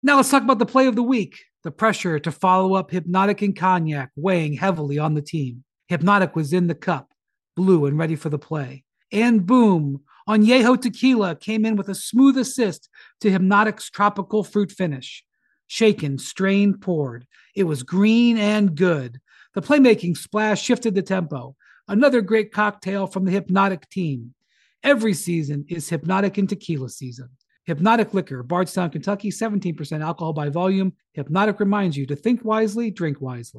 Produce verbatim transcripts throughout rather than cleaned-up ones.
Now let's talk about the play of the week. The pressure to follow up Hypnotic and Cognac weighing heavily on the team. Hypnotic was in the cup, blue and ready for the play. And boom, Añejo Tequila came in with a smooth assist to Hypnotic's tropical fruit finish. Shaken, strained, poured. It was green and good. The playmaking splash shifted the tempo. Another great cocktail from the Hypnotic team. Every season is Hypnotic and Tequila season. Hypnotic Liquor, Bardstown, Kentucky, seventeen percent alcohol by volume. Hypnotic reminds you to think wisely, drink wisely.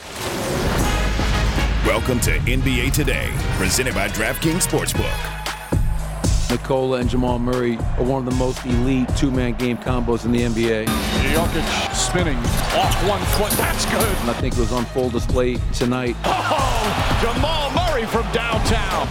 Welcome to N B A Today, presented by DraftKings Sportsbook. Nikola and Jamal Murray are one of the most elite two-man game combos in the N B A. Jokic spinning off one foot. That's good. And I think it was on full display tonight. Oh, Jamal Murray from downtown.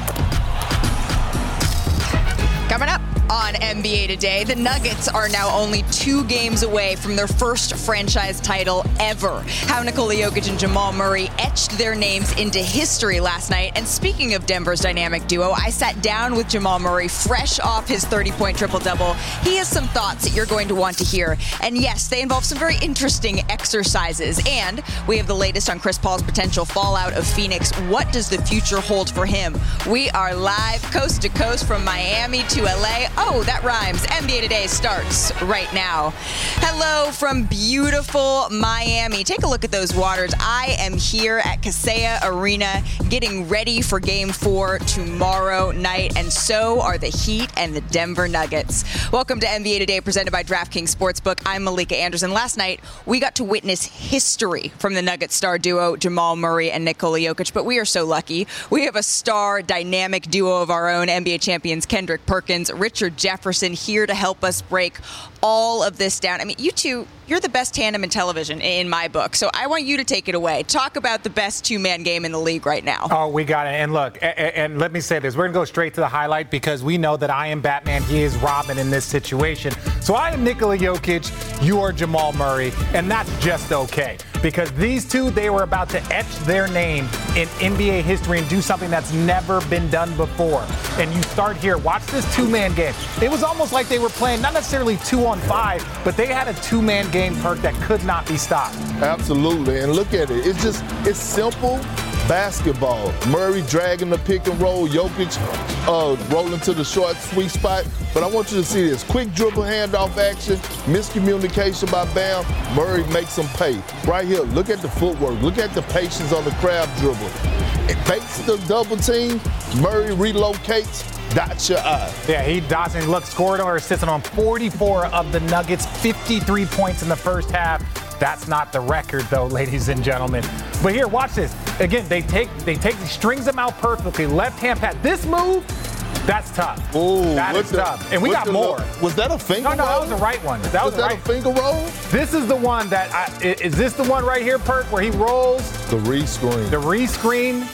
Coming up on N B A Today, the Nuggets are now only two games away from their first franchise title ever. How Nikola Jokic and Jamal Murray etched their names into history last night. And speaking of Denver's dynamic duo, I sat down with Jamal Murray fresh off his thirty-point triple-double. He has some thoughts that you're going to want to hear. And yes, they involve some very interesting exercises. And we have the latest on Chris Paul's potential fallout of Phoenix. What does the future hold for him? We are live coast to coast from Miami to L A. Oh, that rhymes. N B A Today starts right now. Hello from beautiful Miami. Take a look at those waters. I am here at Kaseya Arena getting ready for game four tomorrow night, and so are the Heat and the Denver Nuggets. Welcome to N B A Today, presented by DraftKings Sportsbook. I'm Malika Anderson. Last night, we got to witness history from the Nuggets star duo, Jamal Murray and Nikola Jokic, but we are so lucky. We have a star dynamic duo of our own, N B A champions Kendrick Perkins, Richard Jefferson, here to help us break all of this down. I mean, you two, you're the best tandem in television in my book, so I want you to take it away. Talk about the best two-man game in the league right now. Oh, we got it. And look, and, and let me say this. We're going to go straight to the highlight because we know that I am Batman, he is Robin in this situation. So I am Nikola Jokic, you are Jamal Murray, and that's just okay. Because these two, they were about to etch their name in N B A history and do something that's never been done before. And you start here, watch this two-man game. It was almost like they were playing not necessarily two on five, but they had a two-man game, Perk, that could not be stopped. Absolutely, and look at it. It's just, it's simple basketball. Murray dragging the pick and roll, Jokic uh, rolling to the short sweet spot. But I want you to see this. Quick dribble handoff action, miscommunication by Bam. Murray makes them pay. Right here, look at the footwork. Look at the patience on the crab dribble. It fakes the double team. Murray relocates. Dots your eye. Yeah, he dots and look, scored or assisted on forty-four of the Nuggets, fifty-three points in the first half. That's not the record, though, ladies and gentlemen. But here, watch this. Again, they take they take strings them out perfectly. Left hand pat. This move, that's tough. Ooh, that is the, tough. And we got more. Look? Was that a finger no, no, roll? No, that was the right one. That was, was that right. a finger roll? This is the one that I, is this the one right here, Perk, where he rolls? The re-screen. The re-screen.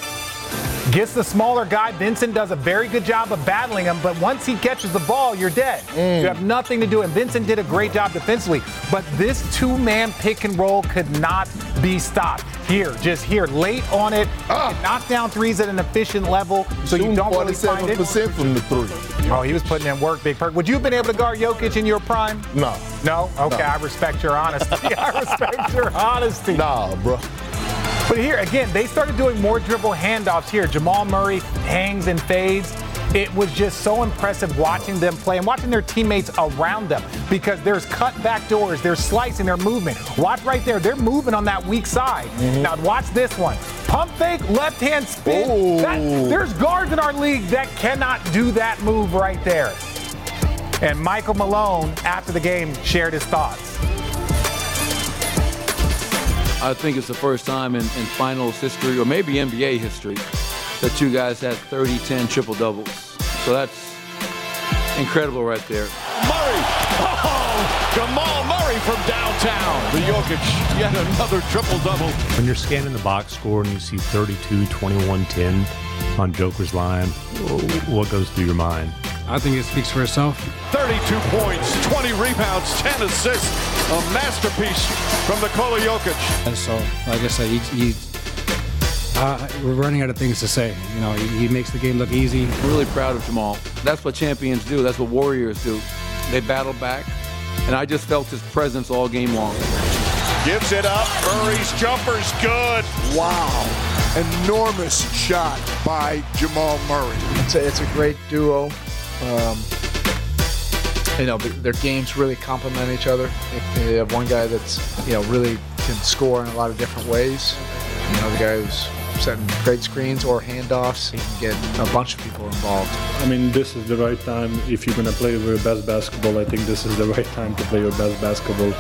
Gets the smaller guy. Vincent does a very good job of battling him, but once he catches the ball, you're dead. Mm. You have nothing to do. And Vincent did a great job defensively. But this two-man pick and roll could not be stopped. Here, just here, late on it. Ah. Knock down threes at an efficient level, so you don't really find it. forty-seven percent from the three. Oh, he was putting in work, Big Perk. Would you have been able to guard Jokic in your prime? No. No? Okay, no. I respect your honesty. I respect your honesty. Nah, bro. But here, again, they started doing more dribble handoffs here. Jamal Murray hangs and fades. It was just so impressive watching them play and watching their teammates around them because there's cut back doors, there's slicing, their movement. Watch right there. They're moving on that weak side. Mm-hmm. Now watch this one. Pump fake, left-hand spin. That, there's guards in our league that cannot do that move right there. And Michael Malone, after the game, shared his thoughts. I think it's the first time in, in finals history, or maybe N B A history, that you guys had thirty ten triple-doubles. So that's incredible right there. Murray! Oh! Jamal Murray from downtown. The Jokic, yet another triple-double. When you're scanning the box score and you see thirty-two, twenty-one, ten on Joker's line, what goes through your mind? I think it speaks for itself. thirty-two points, twenty rebounds, ten assists. A masterpiece from Nikola Jokic. And so, like I said, he, he, uh, we're running out of things to say. You know, he, he makes the game look easy. I'm really proud of Jamal. That's what champions do. That's what warriors do. They battle back. and I just felt his presence all game long. Gives it up. Murray's jumper's good. Wow. Enormous shot by Jamal Murray. It's a, it's a great duo. Um, you know, their games really complement each other. They have one guy that's, you know, really can score in a lot of different ways. You know, the guy who's setting great screens or handoffs. He can get a bunch of people involved. I mean, this is the right time. If you're going to play your best basketball, I think this is the right time to play your best basketball.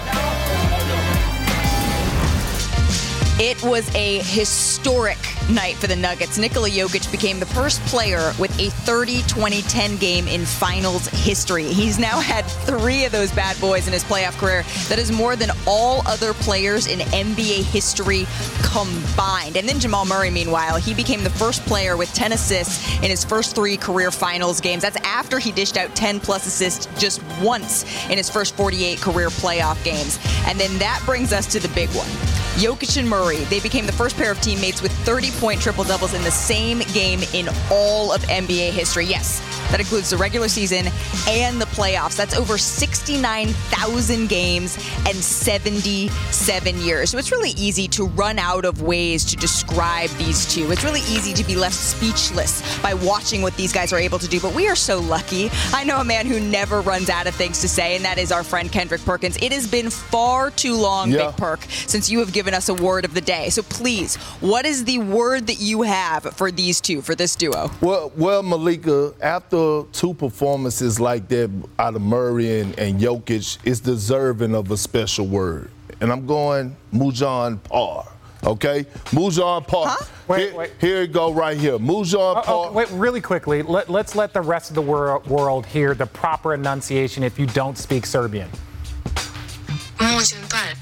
It was a historic night for the Nuggets. Nikola Jokic became the first player with a thirty twenty ten game in finals history. He's now had three of those bad boys in his playoff career. That is more than all other players in N B A history combined. And then Jamal Murray, meanwhile, he became the first player with ten assists in his first three career finals games. That's after he dished out ten plus assists just once in his first forty-eight career playoff games. And then that brings us to the big one. Jokic and Murray, they became the first pair of teammates with thirty-point triple-doubles in the same game in all of N B A history. Yes, that includes the regular season and the playoffs. That's over sixty-nine thousand games and seventy-seven years. So it's really easy to run out of ways to describe these two. It's really easy to be left speechless by watching what these guys are able to do, but we are so lucky. I know a man who never runs out of things to say, and that is our friend Kendrick Perkins. It has been far too long, yeah. Big Perk, since you have given us a word of the day. So please, what is the word that you have for these two, for this duo? Well, well, Malika, after two performances like that out of Murray and, and Jokic, it's deserving of a special word. And I'm going Mujan Par. Okay? Mujan Par. Huh? Wait, here, wait. Here it go right here. Mujan oh, Par. Oh, wait, really quickly, let, let's let the rest of the wor- world hear the proper enunciation if you don't speak Serbian. Mujan Par.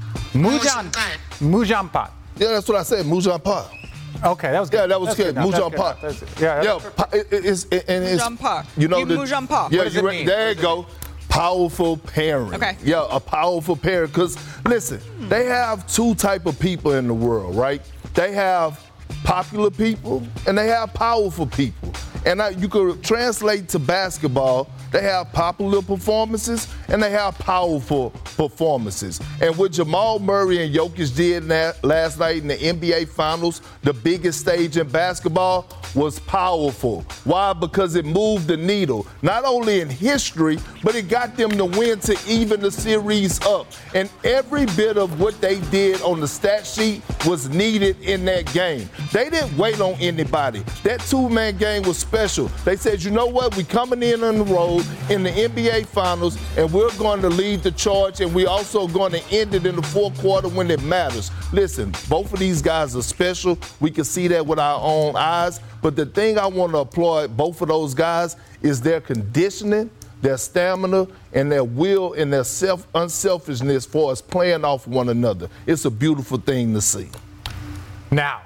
Mujan, Mujan Par. Yeah, that's what I said, Mujan Par. Okay, that was good. Yeah, that was that's good. good Mujan Par. Yeah, yeah, pa, it, it's, it, and it's, Mujan Par. You know, you the, Mujan Par. Yeah, what does you it re- mean? there you go. Powerful parent. Okay. Yeah, a powerful parent. Because, listen, hmm. they have two type of people in the world, right? They have popular people and they have powerful people. And I, you could translate to basketball, they have popular performances and they have powerful performances. And what Jamal Murray and Jokic did that last night in the N B A Finals, the biggest stage in basketball, was powerful. Why? Because it moved the needle, not only in history, but it got them to win to even the series up. And every bit of what they did on the stat sheet was needed in that game. They didn't wait on anybody. That two-man game was special. They said, you know what? We're coming in on the road in the N B A Finals, and we're going to lead the charge, and we're also going to end it in the fourth quarter when it matters. Listen, both of these guys are special. We can see that with our own eyes. But the thing I want to applaud both of those guys is their conditioning, their stamina, and their will and their self unselfishness for us playing off one another. It's a beautiful thing to see. Now,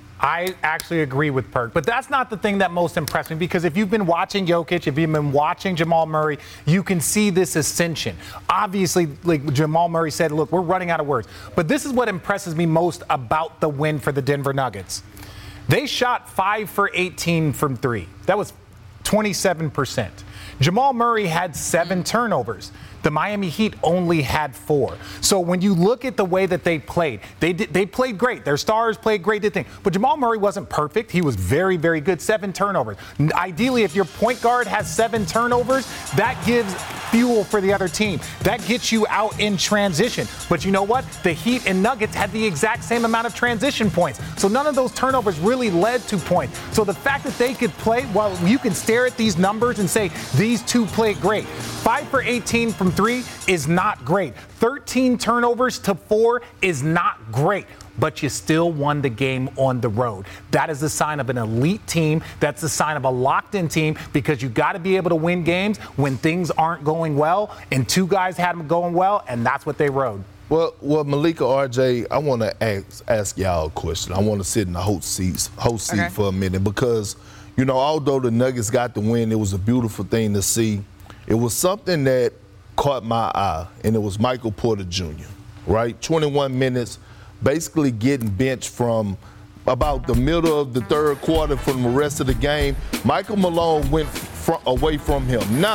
I actually agree with Perk, but that's not the thing that most impressed me, because if you've been watching Jokic, if you've been watching Jamal Murray, you can see this ascension. Obviously, like Jamal Murray said, look, we're running out of words. But this is what impresses me most about the win for the Denver Nuggets. They shot five for eighteen from three. That was twenty-seven percent. Jamal Murray had seven turnovers. The Miami Heat only had four. So when you look at the way that they played, they did, they played great. Their stars played great, did things. But Jamal Murray wasn't perfect. He was very, very good. Seven turnovers. Ideally, if your point guard has seven turnovers, that gives fuel for the other team. That gets you out in transition. But you know what? The Heat and Nuggets had the exact same amount of transition points. So none of those turnovers really led to points. So the fact that they could play, well, you can stare at these numbers and say these two played great. Five for eighteen from three is not great. thirteen turnovers to four is not great. But you still won the game on the road. That is a sign of an elite team. That's a sign of a locked-in team, because you got to be able to win games when things aren't going well. And two guys had them going well, and that's what they rode. Well, well, Malika, R J, I want to ask, ask y'all a question. I want to sit in the host seat, host seat okay. for a minute, because, you know, although the Nuggets got the win, it was a beautiful thing to see. It was something that caught my eye, and it was Michael Porter Junior, right? twenty-one minutes, basically getting benched from about the middle of the third quarter from the rest of the game. Michael Malone went fr- away from him. Now,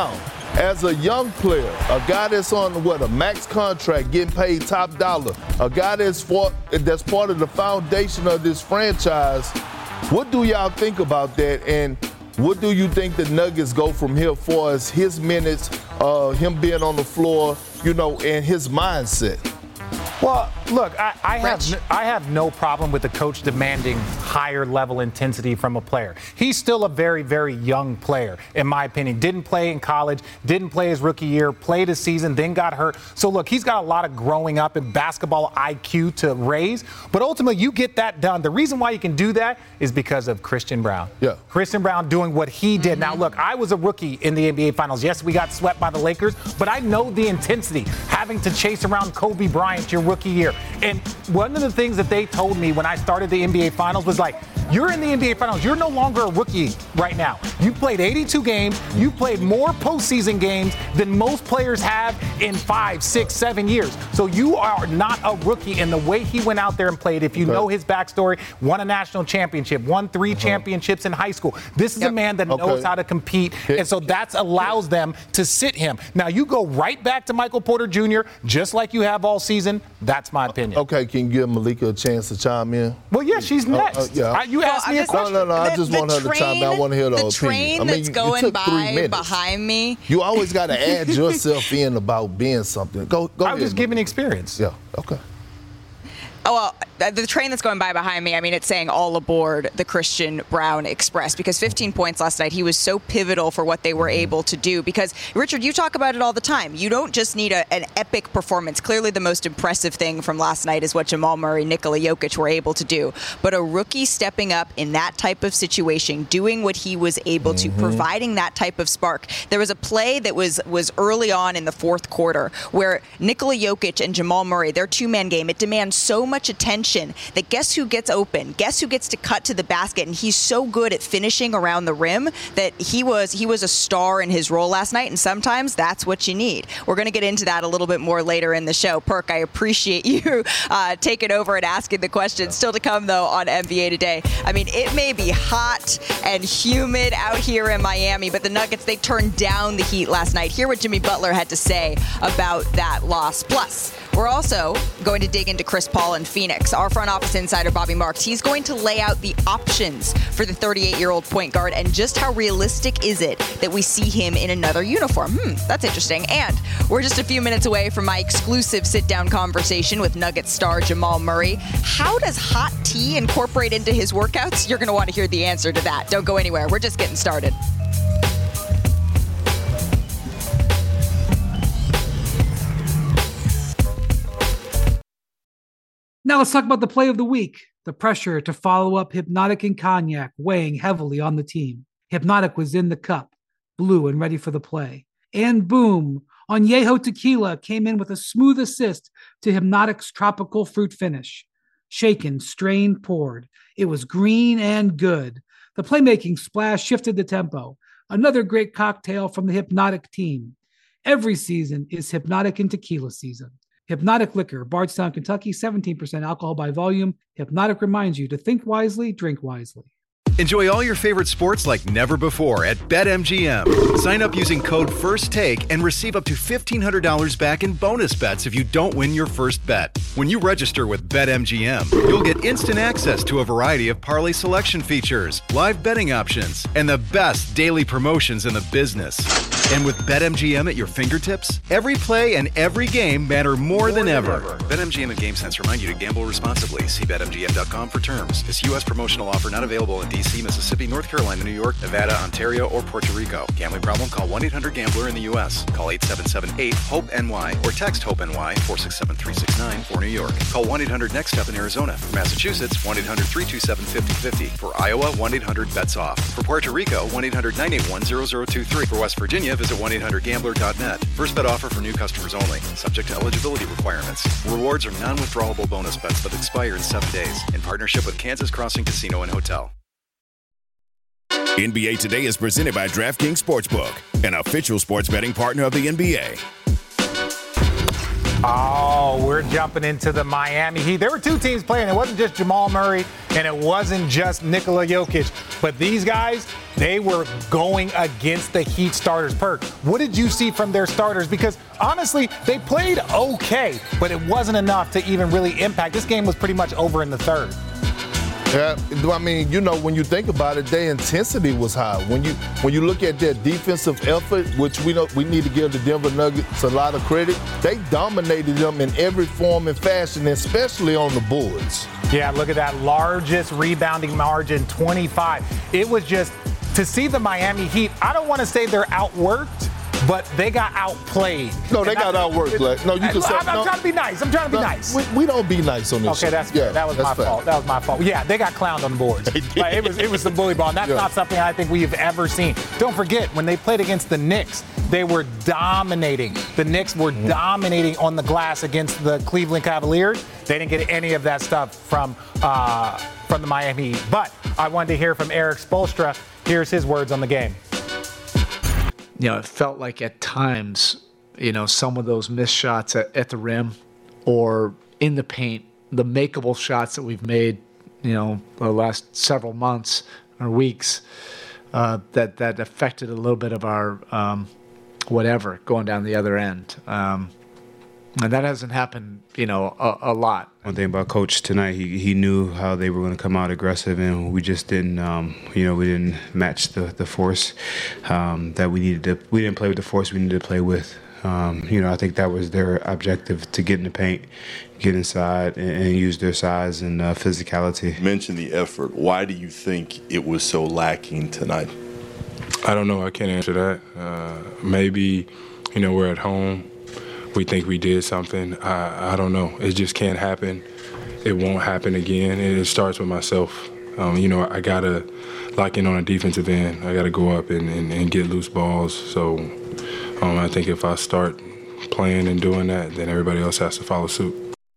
as a young player, a guy that's on what a max contract, getting paid top dollar, a guy that's for, that's part of the foundation of this franchise, what do y'all think about that? And what do you think the Nuggets go from here for as his minutes, uh, him being on the floor, you know, and his mindset? Well, look, I, I have no, I have no problem with the coach demanding higher level intensity from a player. He's still a very, very young player, in my opinion. Didn't play in college, didn't play his rookie year, played a season, then got hurt. So, look, he's got a lot of growing up in basketball I Q to raise. But ultimately, you get that done. The reason why you can do that is because of Christian Braun. Yeah. Christian Braun doing what he did. Mm-hmm. Now, look, I was a rookie in the N B A Finals. Yes, we got swept by the Lakers, but I know the intensity, having to chase around Kobe Bryant your rookie year. And one of the things that they told me when I started the N B A Finals was like, you're in the N B A Finals. You're no longer a rookie right now. You played eighty-two games. You played more postseason games than most players have in five, six, seven years. So you are not a rookie. And the way he went out there and played, if you okay. know his backstory, won a national championship, won three uh-huh. championships in high school. This is yep. a man that okay. knows how to compete. And so that allows them to sit him. Now, you go right back to Michael Porter Junior, just like you have all season. That's my opinion. Okay, can you give Malika a chance to chime in? Well, yeah, she's next. Uh, uh, yeah. I, you well, asked me I'm a question. No, no, no. The, I just want her to train, chime in. I want to hear the, the opinion. train I mean, that's you, going you by behind me. You always got to add yourself in about being something. Go, go I ahead. was just giving experience. Yeah, okay. Oh, well, the train that's going by behind me, I mean, it's saying all aboard the Christian Braun Express, because fifteen points last night, he was so pivotal for what they were able to do. Because, Richard, you talk about it all the time. You don't just need a, an epic performance. Clearly, the most impressive thing from last night is what Jamal Murray, Nikola Jokic were able to do. But a rookie stepping up in that type of situation, doing what he was able to, mm-hmm. providing that type of spark. There was a play that was, was early on in the fourth quarter where Nikola Jokic and Jamal Murray, their two-man game, it demands so much attention that guess who gets open? Guess who gets to cut to the basket? And he's so good at finishing around the rim that he was he was a star in his role last night, and sometimes that's what you need. We're going to get into that a little bit more later in the show. Perk, I appreciate you uh, taking over and asking the questions. Still to come, though, on N B A Today. I mean, it may be hot and humid out here in Miami, but the Nuggets, they turned down the heat last night. Hear what Jimmy Butler had to say about that loss. Plus, we're also going to dig into Chris Paul and Phoenix. Our front office insider, Bobby Marks, he's going to lay out the options for the thirty-eight-year-old point guard and just how realistic is it that we see him in another uniform. Hmm, that's interesting. And we're just a few minutes away from my exclusive sit-down conversation with Nuggets star Jamal Murray. How does hot tea incorporate into his workouts? You're going to want to hear the answer to that. Don't go anywhere. We're just getting started. Now let's talk about the play of the week. The pressure to follow up Hypnotic and Cognac weighing heavily on the team. Hypnotic was in the cup, blue and ready for the play. And boom, Añejo Tequila came in with a smooth assist to Hypnotic's tropical fruit finish. Shaken, strained, poured. It was green and good. The playmaking splash shifted the tempo. Another great cocktail from the Hypnotic team. Every season is Hypnotic and Tequila season. Hypnotic Liquor, Bardstown, Kentucky, seventeen percent alcohol by volume. Hypnotic reminds you to think wisely, drink wisely. Enjoy all your favorite sports like never before at BetMGM. Sign up using code FIRSTTAKE and receive up to fifteen hundred dollars back in bonus bets if you don't win your first bet. When you register with BetMGM, you'll get instant access to a variety of parlay selection features, live betting options, and the best daily promotions in the business. And with BetMGM at your fingertips, every play and every game matter more, more than, than ever. ever. BetMGM and GameSense remind you to gamble responsibly. See Bet M G M dot com for terms. This U S promotional offer not available in D C, Mississippi, North Carolina, New York, Nevada, Ontario, or Puerto Rico. Gambling problem? Call one eight hundred gambler in the U S. Call eight seven seven eight hope N Y or text HOPE-NY four six seven three six nine for New York. Call one eight hundred next step in Arizona. For Massachusetts, one eight hundred three two seven five zero five zero. For Iowa, one eight hundred bets off. For Puerto Rico, one eight hundred nine eight one zero zero two three. For West Virginia, visit one eight hundred gambler dot net. First bet offer for new customers only. Subject to eligibility requirements. Rewards are non-withdrawable bonus bets that expire in seven days. In partnership with Kansas Crossing Casino and Hotel. N B A Today is presented by DraftKings Sportsbook, an official sports betting partner of the N B A. Oh, we're we're jumping into the Miami Heat. There were two teams playing. It wasn't just Jamal Murray and it wasn't just Nikola Jokic. But these guys, they were going against the Heat starters. Perk, what did you see from their starters? Because honestly, they played okay, but it wasn't enough to even really impact. This game was pretty much over in the third. Yeah, I mean, you know, when you think about it, their intensity was high. When you when you look at their defensive effort, which we know we need to give the Denver Nuggets a lot of credit, they dominated them in every form and fashion, especially on the boards. Yeah, look at that largest rebounding margin, twenty-five. It was just to see the Miami Heat. I don't want to say they're outworked, but they got outplayed. No, they got outworked. Like, no, you can say. I'm, I'm no, trying to be nice. I'm trying to be no, nice. We, we don't be nice on this. Okay, show. that's yeah, good. That was my fair. fault. That was my fault. Yeah, they got clowned on the boards. Like, it was it was some bully ball. And that's yeah. not something I think we have ever seen. Don't forget, when they played against the Knicks, they were dominating. The Knicks were mm-hmm. dominating on the glass against the Cleveland Cavaliers. They didn't get any of that stuff from uh, from the Miami Heat. But I wanted to hear from Erik Spoelstra. Here's his words on the game. You know, it felt like at times, you know, some of those missed shots at, at the rim or in the paint, the makeable shots that we've made, you know, the last several months or weeks, uh, that, that affected a little bit of our um, whatever going down the other end. Um, and that hasn't happened, you know, a, a lot. One thing about Coach tonight, he he knew how they were going to come out aggressive, and we just didn't, um, you know, we didn't match the the force um, that we needed to. We didn't play with the force we needed to play with. Um, you know, I think that was their objective, to get in the paint, get inside, and, and use their size and uh, physicality. You mentioned the effort. Why do you think it was so lacking tonight? I don't know. I can't answer that. Uh, maybe, you know, we're at home. We think we did something. I, I don't know. It just can't happen. It won't happen again. It starts with myself. Um, you know, I got to lock in on a defensive end. I got to go up and, and, and get loose balls. So um, I think if I start playing and doing that, then everybody else has to follow suit.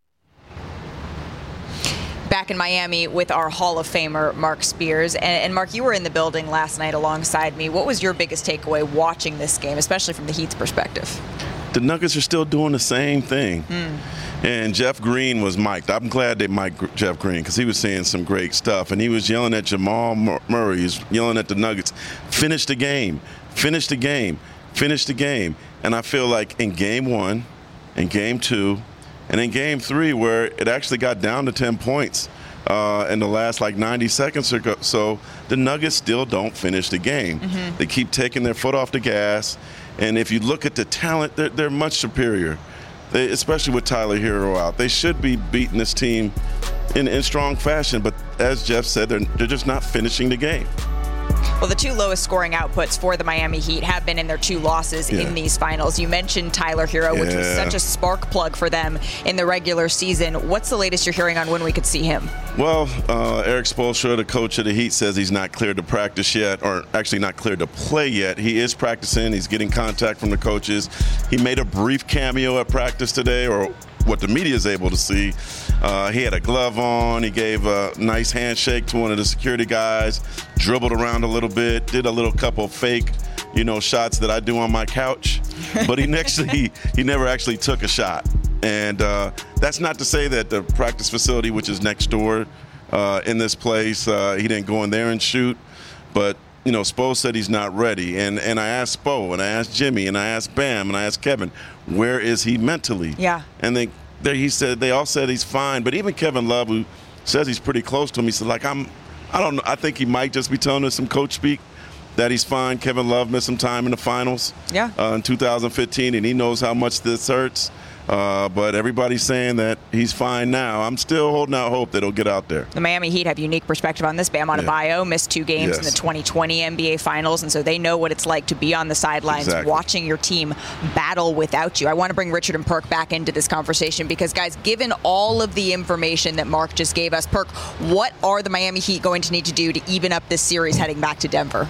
Back in Miami with our Hall of Famer, Mark Spears. And, and Mark, you were in the building last night alongside me. What was your biggest takeaway watching this game, especially from the Heat's perspective? The Nuggets are still doing the same thing. Mm. And Jeff Green was mic'd. I'm glad they mic'd Jeff Green because he was saying some great stuff. And he was yelling at Jamal Murray. He was yelling at the Nuggets, finish the game, finish the game, finish the game. And I feel like in game one, in game two, and in game three, where it actually got down to ten points uh, in the last like ninety seconds or so, the Nuggets still don't finish the game. Mm-hmm. They keep taking their foot off the gas. And if you look at the talent, they're, they're much superior, they, especially with Tyler Hero out. They should be beating this team in, in strong fashion, but as Jeff said, they're, they're just not finishing the game. Well, the two lowest scoring outputs for the Miami Heat have been in their two losses yeah. in these finals. You mentioned Tyler Hero, yeah. which was such a spark plug for them in the regular season. What's the latest you're hearing on when we could see him? Well, uh, Erik Spoelstra, the coach of the Heat, says he's not cleared to practice yet, or actually not cleared to play yet. He is practicing. He's getting contact from the coaches. He made a brief cameo at practice today, or what the media is able to see. Uh, he had a glove on. He gave a nice handshake to one of the security guys, dribbled around a little bit, did a little couple fake, you know, shots that I do on my couch. But he actually, he never actually took a shot. And uh, that's not to say that the practice facility, which is next door uh, in this place, uh, he didn't go in there and shoot. But, you know, Spo said he's not ready. And and I asked Spo, and I asked Jimmy, and I asked Bam, and I asked Kevin, where is he mentally? Yeah. And they, they he said they all said he's fine. But even Kevin Love, who says he's pretty close to him, he said, like, I'm, I don't know. I think he might just be telling us some coach speak that he's fine. Kevin Love missed some time in the finals yeah. uh, in two thousand fifteen, and he knows how much this hurts. Uh, but everybody's saying that he's fine now. I'm still holding out hope that he'll get out there. The Miami Heat have unique perspective on this. Bam Adebayo yeah. missed two games yes. in the twenty twenty N B A Finals, and so they know what it's like to be on the sidelines exactly. watching your team battle without you. I want to bring Richard and Perk back into this conversation because, guys, given all of the information that Mark just gave us, Perk, what are the Miami Heat going to need to do to even up this series heading back to Denver?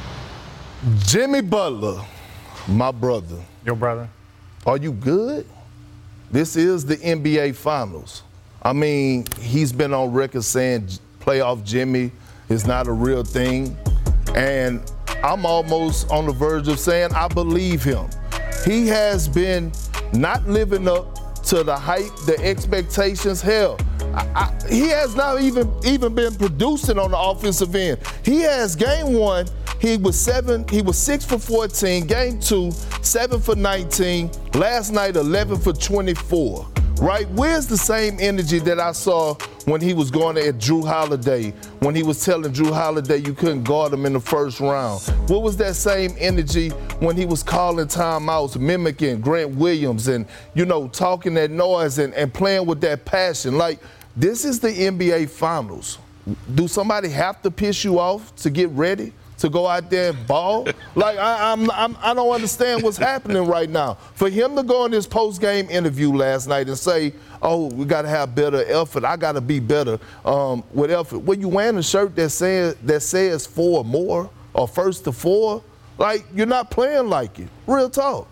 Jimmy Butler, my brother. Your brother. Are you good? This is the N B A Finals. I mean, he's been on record saying playoff Jimmy is not a real thing. And I'm almost on the verge of saying I believe him. He has been not living up to the hype, the expectations. Hell, I, I, he has not even, even been producing on the offensive end. He has game one, he was seven, he was six for fourteen. Game two, seven for nineteen. Last night, eleven for twenty-four. Right? Where's the same energy that I saw when he was going at Jrue Holiday, when he was telling Jrue Holiday you couldn't guard him in the first round? What was that same energy when he was calling timeouts, mimicking Grant Williams and, you know, talking that noise and, and playing with that passion? Like, this is the N B A Finals. Do somebody have to piss you off to get ready to go out there and ball? Like, I, I'm, I'm, I don't understand what's happening right now. For him to go in this post-game interview last night and say, oh, we got to have better effort, I got to be better um, with effort. Well, you wearing a shirt that says, that says four or more or first to four, like, you're not playing like it. Real talk.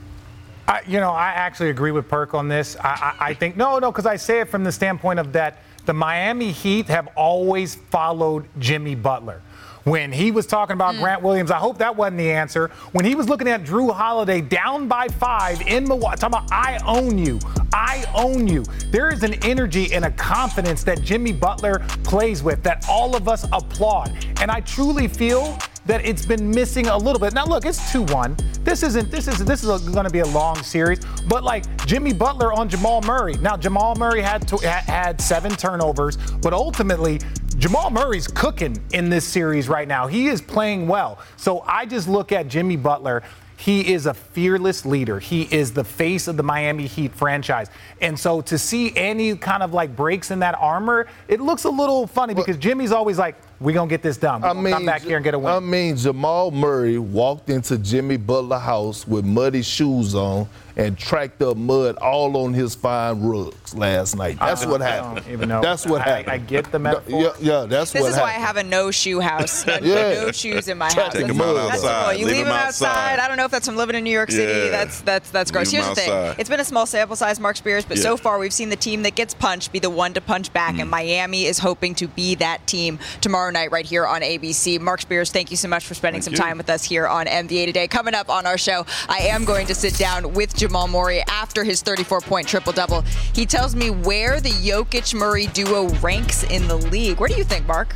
I, you know, I actually agree with Perk on this. I, I, I think, no, no, because I say it from the standpoint of that the Miami Heat have always followed Jimmy Butler. When he was talking about mm. Grant Williams, I hope that wasn't the answer. When he was looking at Jrue Holiday down by five in Milwaukee, talking about, I own you, I own you. There is an energy and a confidence that Jimmy Butler plays with that all of us applaud. And I truly feel that it's been missing a little bit. Now, look, it's two one. This isn't. This is. This is going to be a long series. But like Jimmy Butler on Jamal Murray. Now, Jamal Murray had to, had seven turnovers, but ultimately, Jamal Murray's cooking in this series right now. He is playing well. So I just look at Jimmy Butler. He is a fearless leader. He is the face of the Miami Heat franchise. And so to see any kind of like breaks in that armor, it looks a little funny because Jimmy's always like, we're going to get this done. We're going to come back here and get a win. I mean, Jamal Murray walked into Jimmy Butler's house with muddy shoes on and tracked up mud all on his fine rugs last night. That's what happened. I don't even know. That's what I, happened. I get the metaphor. Yeah, yeah that's this what happened. This is why I have a no-shoe house. No, yeah. no shoes in my house. Take them out outside. You leave, leave them outside. outside. I don't know if that's from living in New York City. Yeah. That's that's that's gross. Here's the thing. It's been a small sample size, Mark Spears, but yeah. so far we've seen the team that gets punched be the one to punch back, mm. and Miami is hoping to be that team tomorrow night right here on A B C. Mark Spears, thank you so much for spending thank some you. time with us here on N B A Today. Coming up on our show, I am going to sit down with Jamal Murray after his thirty-four point triple-double. He tells me where the Jokic-Murray duo ranks in the league. Where do you think, Mark?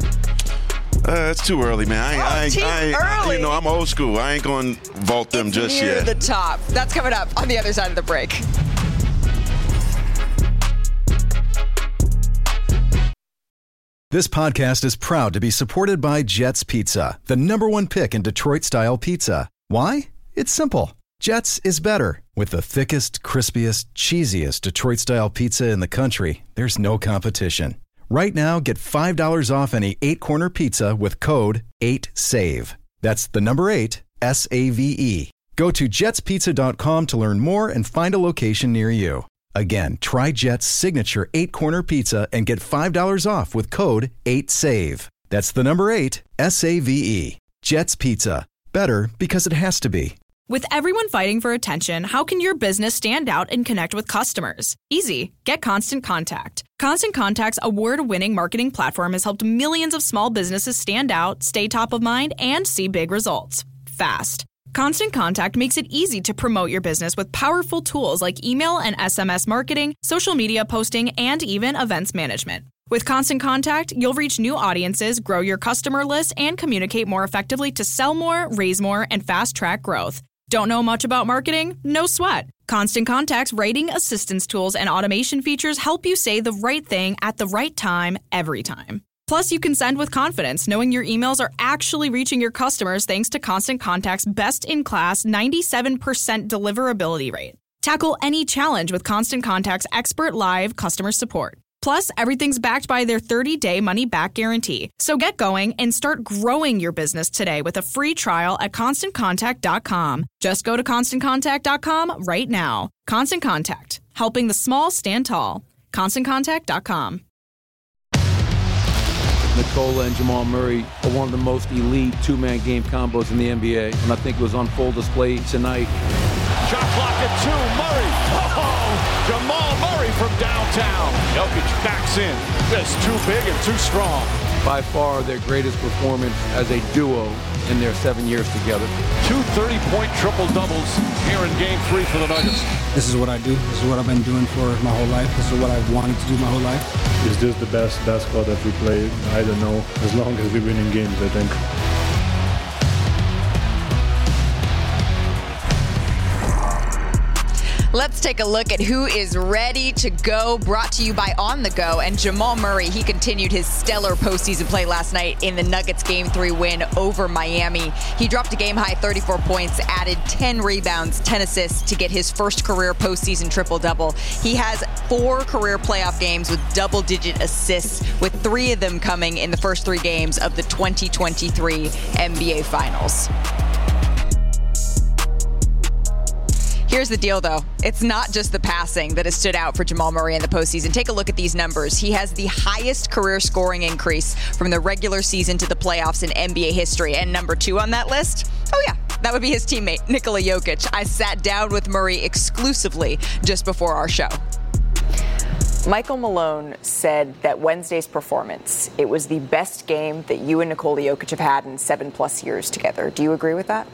Uh, it's too early, man. I, oh, I, too I, early. I, you know, I'm old school. I ain't going to vault them it's just near yet. the top. That's coming up on the other side of the break. This podcast is proud to be supported by Jets Pizza, the number one pick in Detroit-style pizza. Why? It's simple. Jets is better. With the thickest, crispiest, cheesiest Detroit-style pizza in the country, there's no competition. Right now, get five dollars off any eight-corner pizza with code eight save. That's the number eight, S A V E. Go to jets pizza dot com to learn more and find a location near you. Again, try Jet's signature eight-corner pizza and get five dollars off with code eight save. That's the number eight, S A V E. Jet's Pizza. Better because it has to be. With everyone fighting for attention, how can your business stand out and connect with customers? Easy. Get Constant Contact. Constant Contact's award-winning marketing platform has helped millions of small businesses stand out, stay top of mind, and see big results. Fast. Constant Contact makes it easy to promote your business with powerful tools like email and S M S marketing, social media posting, and even events management. With Constant Contact, you'll reach new audiences, grow your customer list, and communicate more effectively to sell more, raise more, and fast-track growth. Don't know much about marketing? No sweat. Constant Contact's writing assistance tools and automation features help you say the right thing at the right time, every time. Plus, you can send with confidence, knowing your emails are actually reaching your customers thanks to Constant Contact's best-in-class ninety-seven percent deliverability rate. Tackle any challenge with Constant Contact's expert live customer support. Plus, everything's backed by their thirty-day money-back guarantee. So get going and start growing your business today with a free trial at constant contact dot com. Just go to constant contact dot com right now. Constant Contact, helping the small stand tall. constant contact dot com. Nikola and Jamal Murray are one of the most elite two-man game combos in the N B A, and I think it was on full display tonight. Shot clock at two, Murray. Oh, Jamal Murray from downtown. Jokic backs in. Just too big and too strong. By far their greatest performance as a duo in their seven years together. Two thirty-point triple-doubles here in Game three for the Nuggets. This is what I do. This is what I've been doing for my whole life. This is what I've wanted to do my whole life. It's just the best basketball that we played. I don't know, as long as we win in games, I think. Let's take a look at who is ready to go, brought to you by On The Go. And Jamal Murray, he continued his stellar postseason play last night in the Nuggets Game three win over Miami. He dropped a game-high thirty-four points, added ten rebounds, ten assists to get his first career postseason triple-double. He has four career playoff games with double-digit assists, with three of them coming in the first three games of the twenty twenty-three N B A Finals. Here's the deal, though. It's not just the passing that has stood out for Jamal Murray in the postseason. Take a look at these numbers. He has the highest career scoring increase from the regular season to the playoffs in N B A history. And number two on that list, oh yeah, that would be his teammate, Nikola Jokic. I sat down with Murray exclusively just before our show. Michael Malone said that Wednesday's performance, it was the best game that you and Nikola Jokic have had in seven plus years together. Do you agree with that?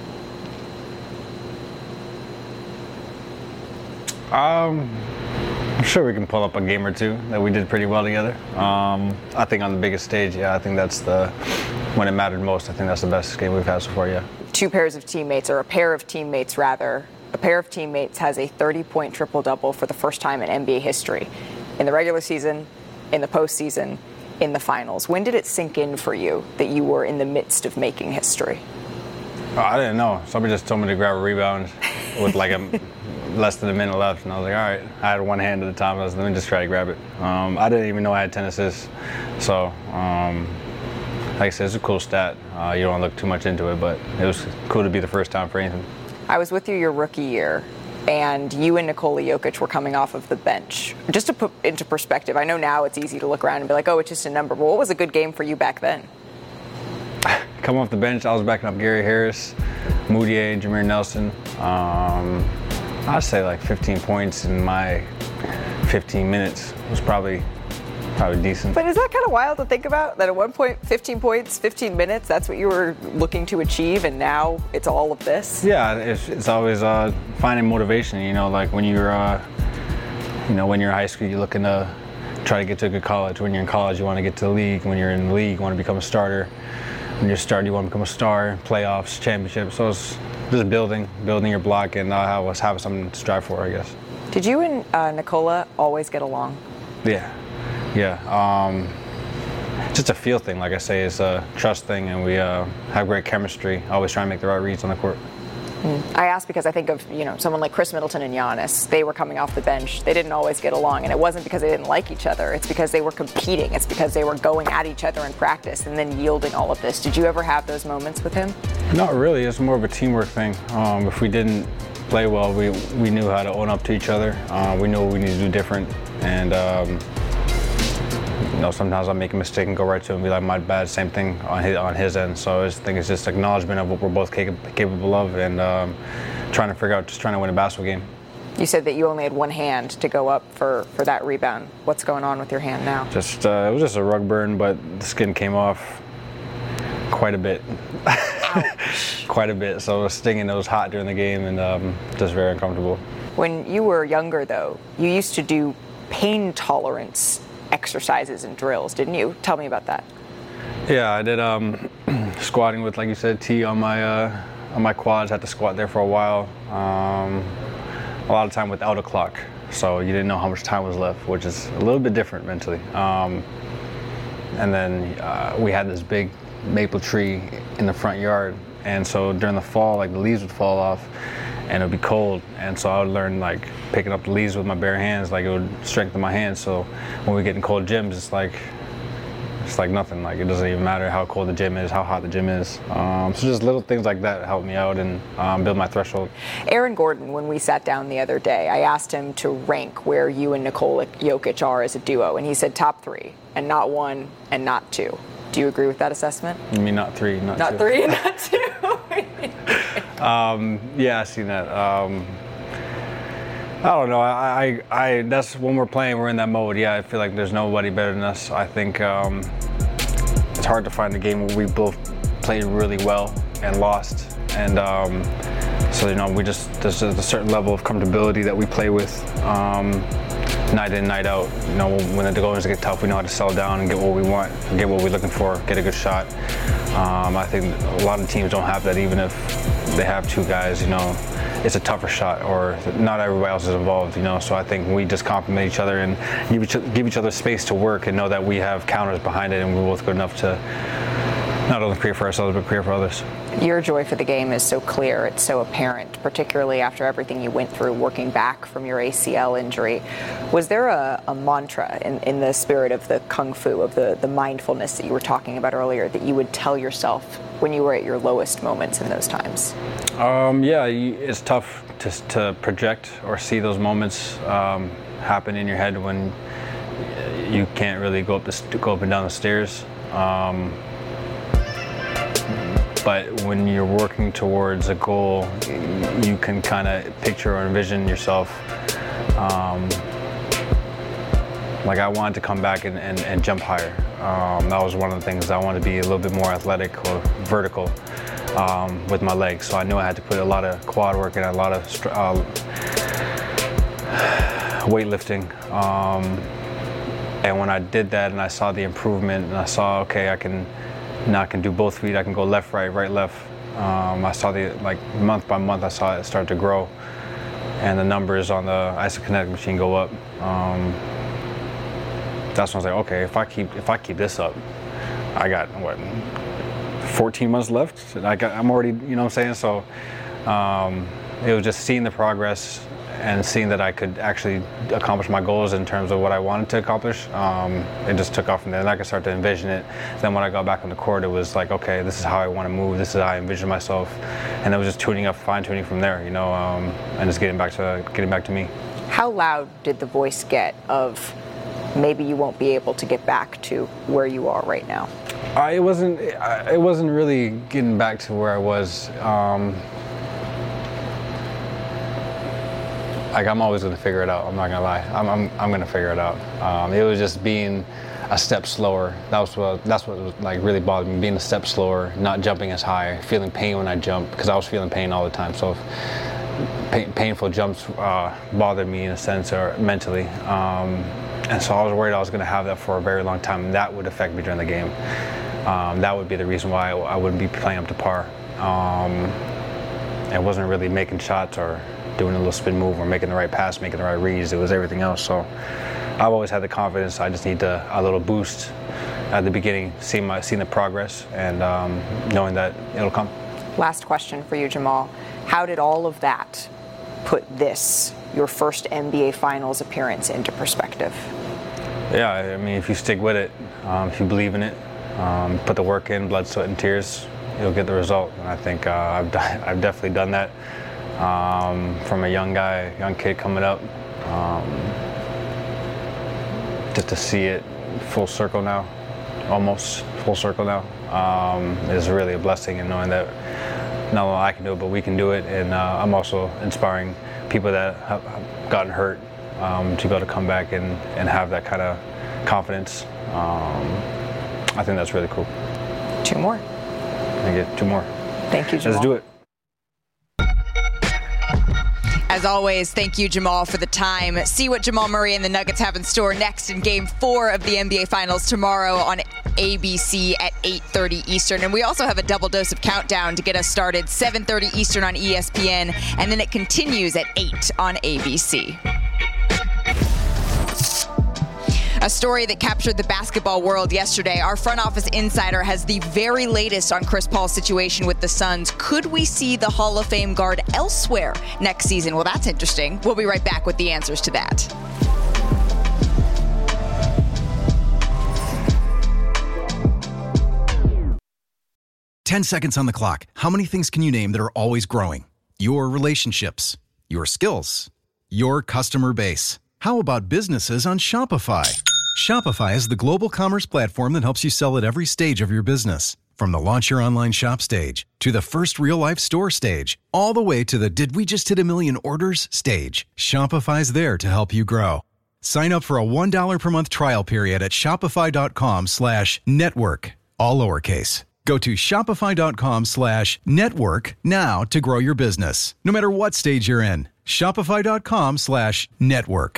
Um, I'm sure we can pull up a game or two that we did pretty well together. Um, I think on the biggest stage, yeah, I think that's the, when it mattered most, I think that's the best game we've had so far, yeah. Two pairs of teammates, or a pair of teammates rather, a pair of teammates has a thirty-point triple-double for the first time in N B A history. In the regular season, in the postseason, in the finals. When did it sink in for you that you were in the midst of making history? Oh, I didn't know. Somebody just told me to grab a rebound with like a less than a minute left, and I was like, all right. I had one hand at the time. I was, let me just try to grab it. Um, I didn't even know I had ten assists. So, um, like I said, it's a cool stat. Uh, you don't look too much into it, but it was cool to be the first time for anything. I was with you your rookie year, and you and Nikola Jokic were coming off of the bench. Just to put into perspective, I know now it's easy to look around and be like, oh, it's just a number, but what was a good game for you back then? Come off the bench, I was backing up Gary Harris, Moutier, Jameer Nelson. Um, I'd say like fifteen points in my fifteen minutes was probably probably decent. But is that kind of wild to think about? That at one point, fifteen points, fifteen minutes, that's what you were looking to achieve, and now it's all of this? Yeah, it's, it's always uh, finding motivation. You know, like when you're, uh, you know, when you're in high school, you're looking to try to get to a good college. When you're in college, you want to get to the league. When you're in the league, you want to become a starter. When you're a starter, you want to become a star, playoffs, championships. So it's just building, building your block, and uh, have, have something to strive for, I guess. Did you and uh, Nikola always get along? Yeah, yeah. Um, just a feel thing, like I say, it's a trust thing, and we uh, have great chemistry. Always try and make the right reads on the court. Mm. I asked because I think of, you know, someone like Chris Middleton and Giannis. They were coming off the bench. They didn't always get along, and it wasn't because they didn't like each other. It's because they were competing. It's because they were going at each other in practice and then yielding all of this. Did you ever have those moments with him? Not really. It's more of a teamwork thing. Um, if we didn't play well, we we knew how to own up to each other. Uh, we knew what we needed to do different, and um, you know, sometimes I make a mistake and go right to him and be like, my bad, same thing on his, on his end. So I just think it's just acknowledgement of what we're both cap- capable of, and um, trying to figure out, just trying to win a basketball game. You said that you only had one hand to go up for, for that rebound. What's going on with your hand now? Just, uh, it was just a rug burn, but the skin came off quite a bit. Quite a bit. So it was stinging, it was hot during the game, and um, just very uncomfortable. When you were younger, though, you used to do pain tolerance exercises and drills, didn't you? Tell me about that. Yeah, I did um, squatting with, like you said, T on my uh, on my quads. Had to squat there for a while. Um, a lot of time without a clock, so you didn't know how much time was left, which is a little bit different mentally. Um, and then uh, we had this big maple tree in the front yard, and so during the fall, like the leaves would fall off, and it would be cold, and so I would learn like picking up the leaves with my bare hands, like it would strengthen my hands. So when we get in cold gyms, it's like it's like nothing. Like it doesn't even matter how cold the gym is, how hot the gym is. Um, so just little things like that help me out and um, build my threshold. Aaron Gordon, when we sat down the other day, I asked him to rank where you and Nikola Jokic are as a duo, and he said top three, and not one, and not two. Do you agree with that assessment? You mean not three, not, not two? Not three, not two. um, yeah, I seen that. Um, I don't know. I, I, I, that's when we're playing, we're in that mode. Yeah, I feel like there's nobody better than us. I think um, it's hard to find a game where we both played really well and lost. And um, so, you know, we just, there's a certain level of comfortability that we play with um, night in, night out. You know, when the goals get tough, we know how to settle down and get what we want, get what we're looking for, get a good shot. Um, I think a lot of teams don't have that, even if they have two guys, you know, it's a tougher shot, or not everybody else is involved, you know, so I think we just complement each other and give each, give each other space to work and know that we have counters behind it and we're both good enough to not only create for ourselves, but create for others. Your joy for the game is so clear, it's so apparent, particularly after everything you went through working back from your A C L injury. Was there a, a mantra in, in the spirit of the kung fu, of the, the mindfulness that you were talking about earlier, that you would tell yourself when you were at your lowest moments in those times? Um, yeah, it's tough to, to project or see those moments um, happen in your head when you can't really go up, the, go up and down the stairs. Um, But when you're working towards a goal, you can kind of picture or envision yourself. Um, like I wanted to come back and, and, and jump higher. Um, that was one of the things. I wanted to be a little bit more athletic or vertical um, with my legs. So I knew I had to put a lot of quad work and a lot of uh, weightlifting. Um, and when I did that and I saw the improvement and I saw, okay, I can, now I can do both feet. I can go left, right, right, left. Um, I saw the, like month by month, I saw it start to grow, and the numbers on the isokinetic machine go up. Um, that's when I was like, okay, if I keep, if I keep this up, I got what, fourteen months left. I got, I'm already, you know what I'm saying? So um, it was just seeing the progress and seeing that I could actually accomplish my goals in terms of what I wanted to accomplish. Um, it just took off from there, and I could start to envision it. Then when I got back on the court, it was like, okay, this is how I want to move. This is how I envision myself, and it was just tuning up, fine tuning from there, you know, um, and just getting back to getting back to me. How loud did the voice get of maybe you won't be able to get back to where you are right now? I, it wasn't. It wasn't really getting back to where I was. Um, Like I'm always gonna figure it out. I'm not gonna lie. I'm I'm, I'm gonna figure it out. Um, it was just being a step slower. That was what that's what was like really bothered me. Being a step slower, not jumping as high, feeling pain when I jump because I was feeling pain all the time. So if pain, painful jumps uh, bothered me in a sense or mentally, um, and so I was worried I was gonna have that for a very long time, and that would affect me during the game. Um, that would be the reason why I, I wouldn't be playing up to par. Um, I wasn't really making shots or doing a little spin move or making the right pass, making the right reads. It was everything else. So I've always had the confidence. I just need to, a little boost at the beginning, seeing my seeing the progress and um, knowing that it'll come. Last question for you, Jamal. How did all of that put this, your first N B A Finals appearance, into perspective? Yeah, I mean, if you stick with it, um, if you believe in it, um, put the work in, blood, sweat, and tears, you'll get the result. And I think uh, I've, done, I've definitely done that. Um, from a young guy, young kid coming up, um, just to see it full circle now, almost full circle now, um, is really a blessing, and knowing that not only I can do it, but we can do it. And uh, I'm also inspiring people that have, have gotten hurt um, to be able to come back and, and have that kind of confidence. Um, I think that's really cool. Two more. I get two more. Thank you, Jamal. Let's do it. As always, thank you, Jamal, for the time. See what Jamal Murray and the Nuggets have in store next in Game four of the N B A Finals tomorrow on A B C at eight thirty Eastern. And we also have a double dose of Countdown to get us started, seven thirty Eastern on E S P N, and then it continues at eight on A B C. A story that captured the basketball world yesterday. Our front office insider has the very latest on Chris Paul's situation with the Suns. Could we see the Hall of Fame guard elsewhere next season? Well, that's interesting. We'll be right back with the answers to that. Ten seconds on the clock. How many things can you name that are always growing? Your relationships, your skills, your customer base. How about businesses on Shopify? Shopify is the global commerce platform that helps you sell at every stage of your business. From the launch your online shop stage, to the first real-life store stage, all the way to the did we just hit a million orders stage. Shopify's there to help you grow. Sign up for a one dollar per month trial period at shopify.com slash network, all lowercase. Go to shopify.com slash network now to grow your business, no matter what stage you're in. Shopify.com slash network.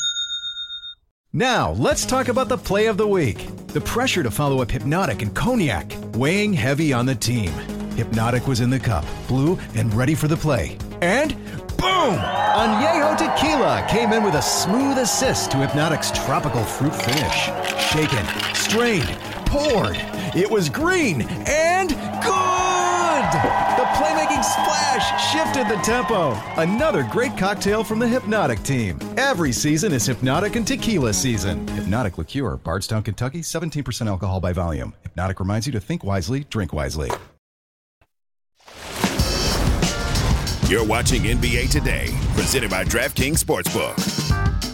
Now, let's talk about the play of the week. The pressure to follow up Hypnotic and Cognac, weighing heavy on the team. Hypnotic was in the cup, blue, and ready for the play. And boom! Añejo Tequila came in with a smooth assist to Hypnotic's tropical fruit finish. Shaken, strained, poured. It was green and good! The playmaking splash shifted the tempo. Another great cocktail from the Hypnotic team. Every season is Hypnotic and Tequila season. Hypnotic Liqueur, Bardstown, Kentucky, seventeen percent alcohol by volume. Hypnotic reminds you to think wisely, drink wisely. You're watching N B A Today, presented by DraftKings Sportsbook.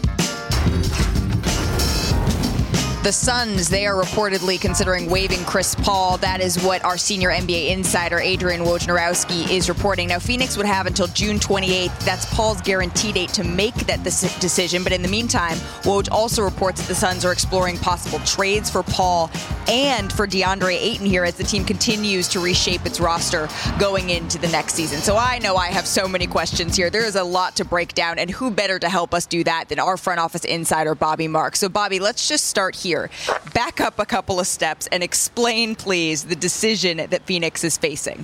The Suns, they are reportedly considering waiving Chris Paul. That is what our senior N B A insider, Adrian Wojnarowski, is reporting. Now, Phoenix would have until June twenty-eighth. That's Paul's guarantee date to make that decision. But in the meantime, Woj also reports that the Suns are exploring possible trades for Paul and for DeAndre Ayton here as the team continues to reshape its roster going into the next season. So I know I have so many questions here. There is a lot to break down, and who better to help us do that than our front office insider, Bobby Marks. So, Bobby, let's just start here. Back up a couple of steps and explain, please, the decision that Phoenix is facing.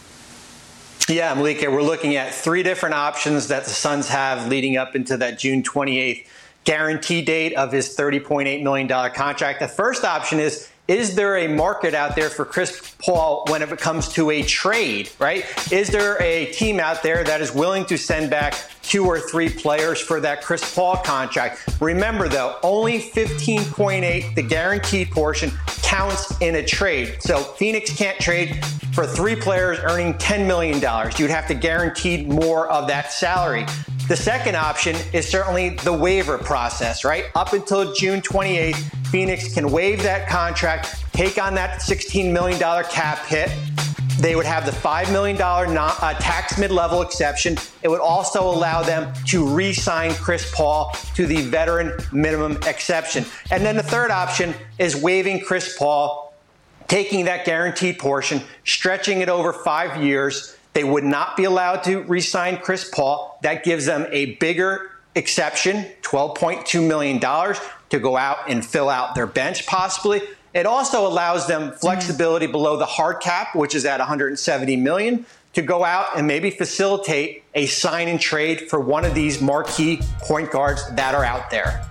Yeah, Malika, we're looking at three different options that the Suns have leading up into that June twenty-eighth guarantee date of his thirty point eight million dollars contract. The first option is, is there a market out there for Chris Paul when it comes to a trade, right? Is there a team out there that is willing to send back two or three players for that Chris Paul contract? Remember, though, only fifteen point eight, the guaranteed portion, counts in a trade. So Phoenix can't trade for three players earning ten million dollars. You'd have to guarantee more of that salary. The second option is certainly the waiver process, right? Up until June twenty-eighth, Phoenix can waive that contract, take on that sixteen million dollars cap hit. They would have the five million dollars non, uh, tax mid-level exception. It would also allow them to re-sign Chris Paul to the veteran minimum exception. And then the third option is waiving Chris Paul, taking that guaranteed portion, stretching it over five years. They would not be allowed to re-sign Chris Paul. That gives them a bigger exception, twelve point two million dollars, to go out and fill out their bench possibly. It also allows them flexibility mm-hmm. below the hard cap, which is at one hundred seventy million dollars, to go out and maybe facilitate a sign and trade for one of these marquee point guards that are out there.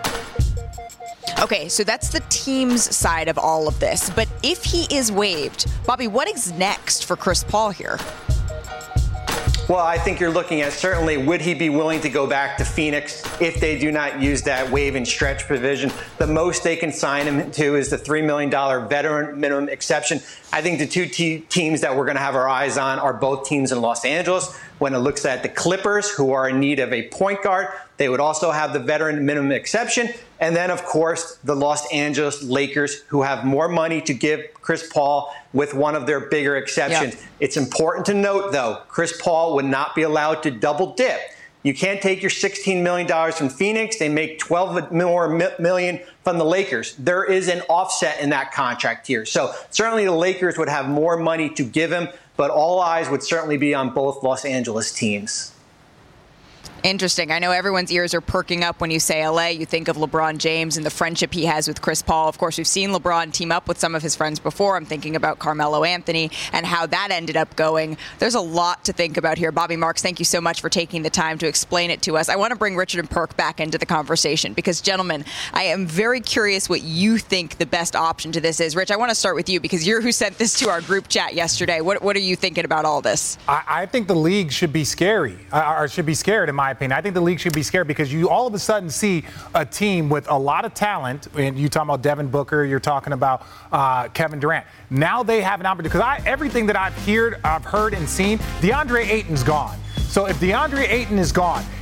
Okay, so that's the team's side of all of this. But if he is waived, Bobby, what is next for Chris Paul here? Well, I think you're looking at certainly would he be willing to go back to Phoenix if they do not use that waive and stretch provision. The most they can sign him to is the three million dollars veteran minimum exception. I think the two te- teams that we're going to have our eyes on are both teams in Los Angeles. When it looks at the Clippers, who are in need of a point guard, they would also have the veteran minimum exception. And then, of course, the Los Angeles Lakers, who have more money to give Chris Paul with one of their bigger exceptions. Yep. It's important to note, though, Chris Paul would not be allowed to double dip. You can't take your sixteen million dollars from Phoenix. They make twelve more million from the Lakers. There is an offset in that contract here. So certainly the Lakers would have more money to give him, but all eyes would certainly be on both Los Angeles teams. Interesting. I know everyone's ears are perking up when you say L A. You think of LeBron James and the friendship he has with Chris Paul. Of course, we've seen LeBron team up with some of his friends before. I'm thinking about Carmelo Anthony and how that ended up going. There's a lot to think about here. Bobby Marks, thank you so much for taking the time to explain it to us. I want to bring Richard and Perk back into the conversation because, gentlemen, I am very curious what you think the best option to this is. Rich, I want to start with you because you're who sent this to our group chat yesterday. What, what are you thinking about all this? I, I think the league should be scary, uh, or should be scared, in my opinion. I think the league should be scared because you all of a sudden see a team with a lot of talent, and you're talking about Devin Booker, you're talking about uh, Kevin Durant. Now they have an opportunity because I, everything that I've heard, I've heard and seen, DeAndre Ayton's gone. So if DeAndre Ayton is gone,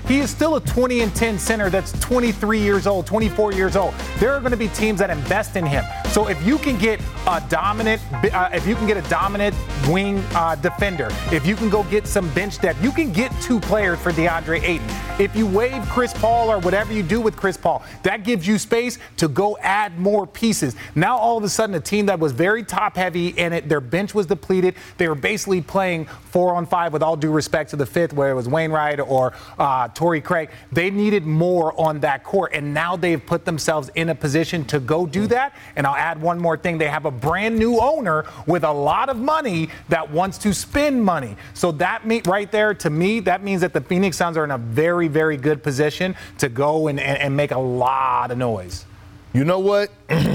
he is still a twenty and ten center that's twenty-three years old, twenty-four years old. There are going to be teams that invest in him. So if you can get a dominant, uh, if you can get a dominant wing uh, defender, if you can go get some bench depth, you can get two players for DeAndre Ayton. If you waive Chris Paul or whatever you do with Chris Paul, that gives you space to go add more pieces. Now all of a sudden a team that was very top heavy and it, their bench was depleted, they were basically playing four on five with all due respect to the fifth, where it was Wainwright or uh, Torrey Craig. They needed more on that court, and now they've put themselves in a position to go do that. And I'll add one more thing. They have a brand new owner with a lot of money that wants to spend money. So that mean, right there, to me, that means that the Phoenix Suns are in a very, very good position to go and, and, and make a lot of noise. You know what?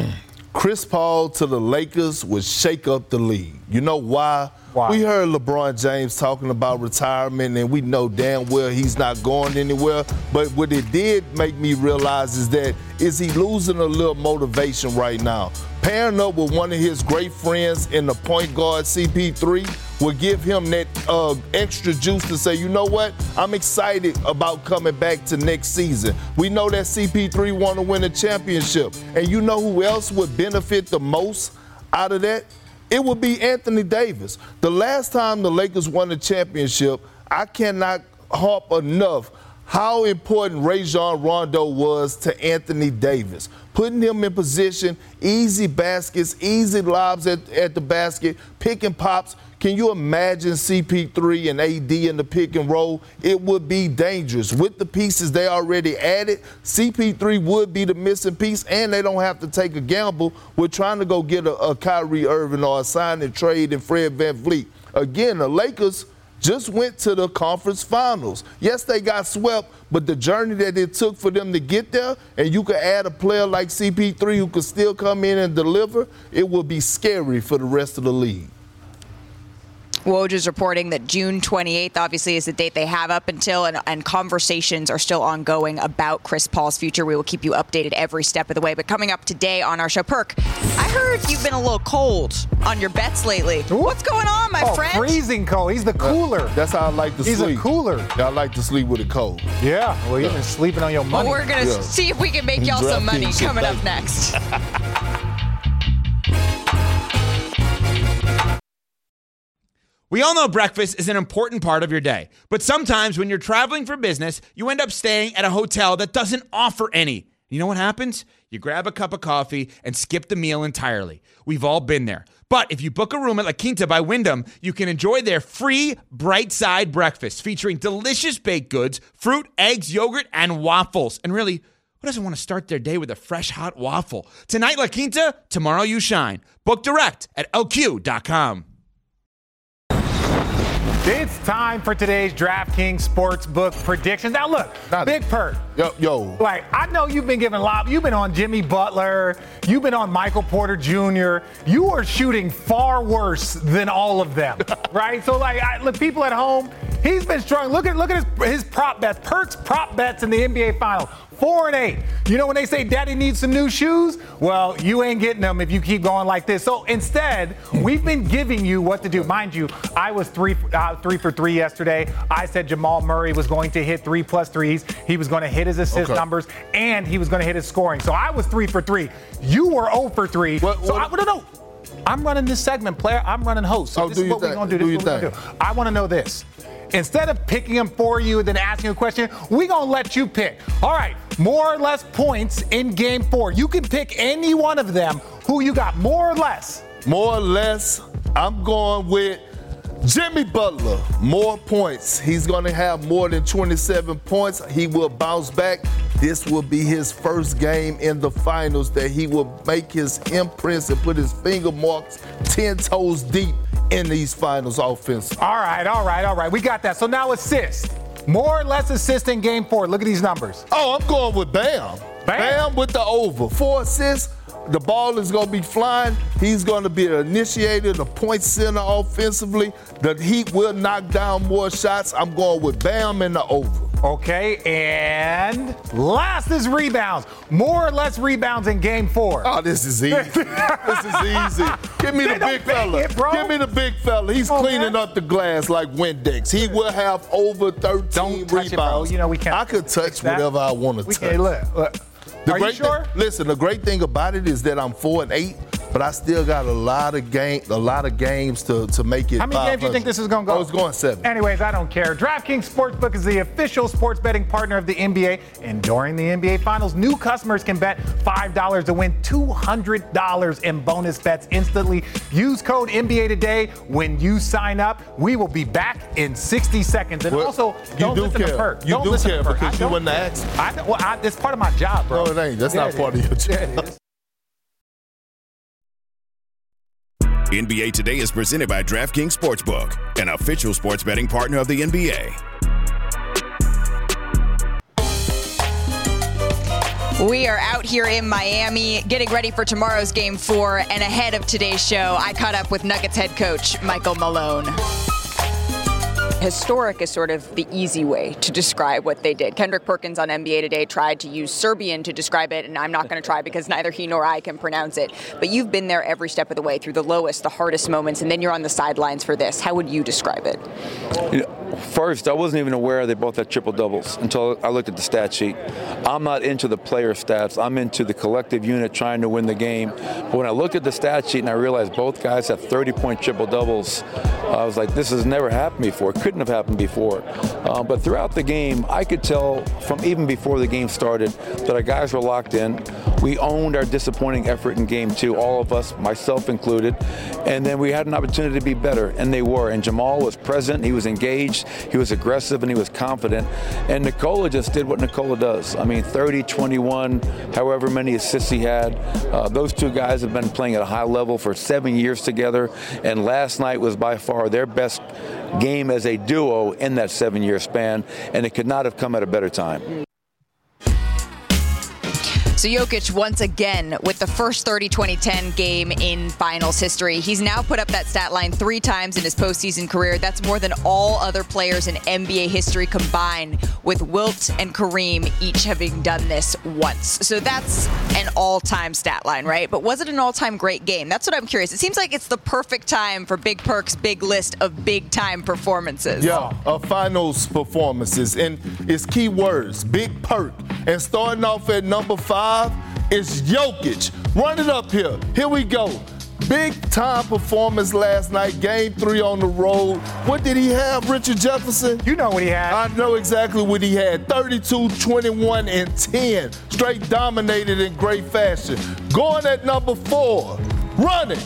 Chris Paul to the Lakers would shake up the league. You know why? Why? We heard LeBron James talking about retirement, and we know damn well he's not going anywhere. But what it did make me realize is that is he losing a little motivation right now? Pairing up with one of his great friends in the point guard C P three will give him that uh, extra juice to say, you know what, I'm excited about coming back to next season. We know that C P three want to win a championship. And you know who else would benefit the most out of that? It would be Anthony Davis. The last time the Lakers won a championship, I cannot harp enough how important Rajon Rondo was to Anthony Davis. Putting him in position, easy baskets, easy lobs at, at the basket, pick and pops. Can you imagine C P three and A D in the pick and roll? It would be dangerous. With the pieces they already added, C P three would be the missing piece, and they don't have to take a gamble with trying to go get a, a Kyrie Irving or a sign and trade and Fred VanVleet. Again, the Lakers just went to the conference finals. Yes, they got swept, but the journey that it took for them to get there, and you could add a player like C P three who could still come in and deliver, it would be scary for the rest of the league. Woj is reporting that June twenty-eighth obviously is the date they have up until, and, and conversations are still ongoing about Chris Paul's future. We will keep you updated every step of the way. But coming up today on our show, Perk, I heard you've been a little cold on your bets lately. What's going on, my oh, friend? Freezing cold. He's the cooler. That's how I like to He's sleep. He's a cooler. Yeah, I like to sleep with it cold. Yeah, well, you've yeah. been sleeping on your money. Well, we're going to yeah. see if we can make y'all some money coming up next. We all know breakfast is an important part of your day, but sometimes when you're traveling for business, you end up staying at a hotel that doesn't offer any. You know what happens? You grab a cup of coffee and skip the meal entirely. We've all been there. But if you book a room at La Quinta by Wyndham, you can enjoy their free Bright Side breakfast featuring delicious baked goods, fruit, eggs, yogurt, and waffles. And really, who doesn't want to start their day with a fresh, hot waffle? Tonight, La Quinta, tomorrow you shine. Book direct at L Q dot com. It's time for today's DraftKings Sportsbook predictions. Now, look, Not Big Perk. Yo, yo. Like, I know you've been giving lob. You've been on Jimmy Butler. You've been on Michael Porter Junior You are shooting far worse than all of them, right? So, like, I, look, people at home, he's been struggling. Look at look at his, his prop bets. Perk's prop bets in the N B A Finals. Four and eight. You know when they say daddy needs some new shoes? Well, you ain't getting them if you keep going like this. So instead, we've been giving you what to do. Mind you, I was three, uh, three for three yesterday. I said Jamal Murray was going to hit three plus threes. He was going to hit his assist okay. numbers, and he was going to hit his scoring. So I was three for three. You were zero for three. What, so what? I, no, no. I'm running this segment, player. I'm running host. So oh, this do is what we're going to do. do This is what we're going to do. I want to know this. Instead of picking them for you and then asking a question, we're going to let you pick. All right, more or less points in game four. You can pick any one of them. Who you got, more or less? More or less, I'm going with Jimmy Butler. More points. He's going to have more than twenty-seven points. He will bounce back. This will be his first game in the finals that he will make his imprints and put his finger marks ten toes deep in these finals offensively. All right, all right, all right. We got that. So now assist. More or less assist in game four. Look at these numbers. Oh, I'm going with Bam. Bam, Bam with the over. Four assists. The ball is going to be flying. He's going to be an initiator, the point center offensively. The Heat will knock down more shots. I'm going with Bam in the over. Okay, and last is rebounds. More or less rebounds in game four. Oh, this is easy. This is easy. Give me the big fella. It, bro. Give me the big fella. He's oh, cleaning man. up the glass like Windex. He will have over thirteen Don't rebounds. Touch it, bro. You know we can't. I could touch whatever I want to touch. Can, look, look. The Are great you sure? Thing, listen, the great thing about it is that I'm four and eight, but I still got a lot of game, a lot of games to, to make it. How many games do you think this is going to go? Oh, it's going seven. Anyways, I don't care. DraftKings Sportsbook is the official sports betting partner of the N B A, and during the N B A Finals, new customers can bet five dollars to win two hundred dollars in bonus bets instantly. Use code N B A Today when you sign up. We will be back in sixty seconds. And well, also, don't do listen care. to Perk. You don't do listen care to Perk. because you wouldn't ask. I, well, I, it's part of my job, bro. No, it ain't. That's yeah, not part is. of your job. Yeah, it is. N B A Today is presented by DraftKings Sportsbook, an official sports betting partner of the N B A. We are out here in Miami getting ready for tomorrow's game four, and ahead of today's show, I caught up with Nuggets head coach Michael Malone. Historic is sort of the easy way to describe what they did. Kendrick Perkins on N B A Today tried to use Serbian to describe it, and I'm not going to try because neither he nor I can pronounce it. But you've been there every step of the way through the lowest, the hardest moments, and then you're on the sidelines for this. How would you describe it? You know, first, I wasn't even aware they both had triple doubles until I looked at the stat sheet. I'm not into the player stats. I'm into the collective unit trying to win the game. But when I looked at the stat sheet and I realized both guys have thirty-point triple doubles, I was like, this has never happened before. It couldn't have happened before. Uh, but throughout the game, I could tell from even before the game started that our guys were locked in. We owned our disappointing effort in game two, all of us, myself included. And then we had an opportunity to be better, and they were. And Jamal was present. He was engaged. He was aggressive, and he was confident. And Nikola just did what Nikola does. I mean, thirty, twenty-one, however many assists he had. Uh, those two guys have been playing at a high level for seven years together. And last night was by far their best game as a duo in that seven-year span, and it could not have come at a better time. So Jokic once again with the first thirty twenty ten game in finals history. He's now put up that stat line three times in his postseason career. That's more than all other players in N B A history combined, with Wilt and Kareem each having done this once. So that's an all-time stat line, right? But was it an all-time great game? That's what I'm curious. It seems like it's the perfect time for Big Perk's big list of big-time performances. Yeah, of finals performances. And it's key words, Big Perk. And starting off at number five, it's Jokic. Run it up here. Here we go. Big time performance last night. Game three on the road. What did he have, Richard Jefferson? You know what he had. I know exactly what he had. thirty-two, twenty-one, and ten. Straight dominated in great fashion. Going at number four. Running.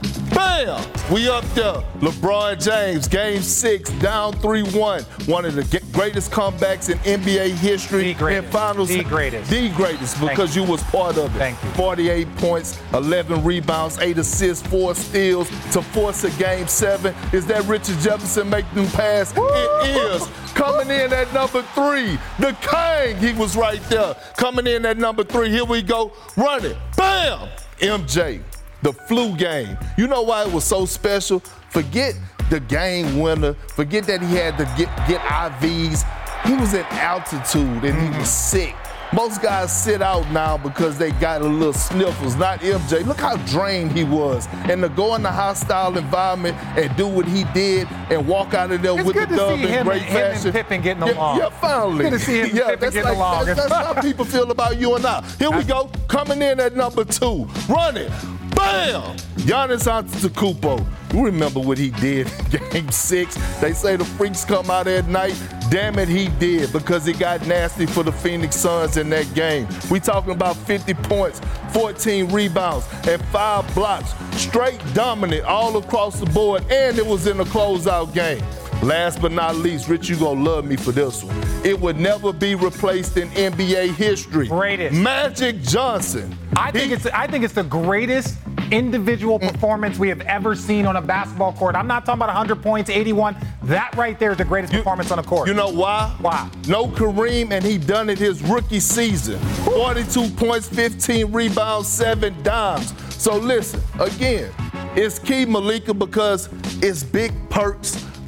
Bam! We up there. LeBron James, game six, down three one. One of the greatest comebacks in N B A history. The greatest. In finals. The greatest. The greatest because you. you was part of it. Thank you. forty-eight points, eleven rebounds, eight assists, four steals to force a game seven. Is that Richard Jefferson making them pass? Woo! It is. Coming in at number three, the King. He was right there. Coming in at number three. Here we go. Run it. Bam! M J. The flu game. You know why it was so special? Forget the game winner. Forget that he had to get, get I Vs. He was in altitude and he was sick. Most guys sit out now because they got a little sniffles, not M J. Look how drained he was. And to go in a hostile environment and do what he did and walk out of there it's with the dub in him, great him fashion. And Pippen getting yeah, along. Yeah, finally. Good to see him and yeah, Pippen that's getting like, along. That's, that's how people feel about you and I. Here we go. Coming in at number two. Run it. Bam! Giannis Antetokounmpo. You remember what he did in game six. They say the freaks come out at night. Damn it, he did, because it got nasty for the Phoenix Suns in that game. We talking about fifty points, fourteen rebounds, and five blocks. Straight dominant all across the board, and it was in a closeout game. Last but not least, Rich, you gonna love me for this one. It would never be replaced in N B A history. Greatest. Magic Johnson. I think he, it's I think it's the greatest individual performance we have ever seen on a basketball court. I'm not talking about one hundred points, eighty-one. That right there is the greatest you, performance on the court. You know why? Why? No Kareem, and he done it his rookie season. forty-two points, fifteen rebounds, seven dimes. So listen, again, it's key, Malika, because it's Big Perks,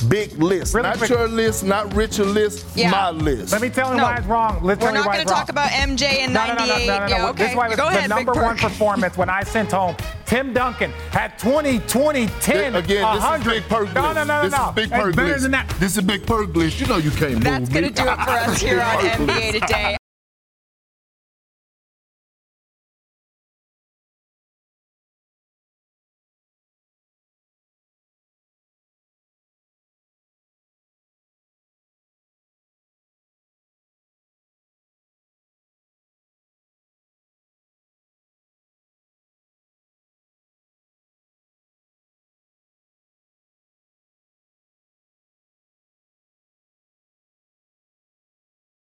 big list. Really not quick. your list, not Richard's list, Yeah. my list. Let me tell him No. why it's wrong. Let's We're tell you not why going to it's wrong. talk about M J in No, no, no, no, ninety-eight. no, no, no. Yeah, This okay. is why Go the ahead, number Big one Perk. performance when I sent home Tim Duncan had twenty, twenty, ten, Again, one this hundred. is Big Perk No, list. no, no, no, This no. is Big It's Perk better list. than that. This is Big Perk list. You know you can't That's move going me. to do it for us here on Big Perk N B A list. Today.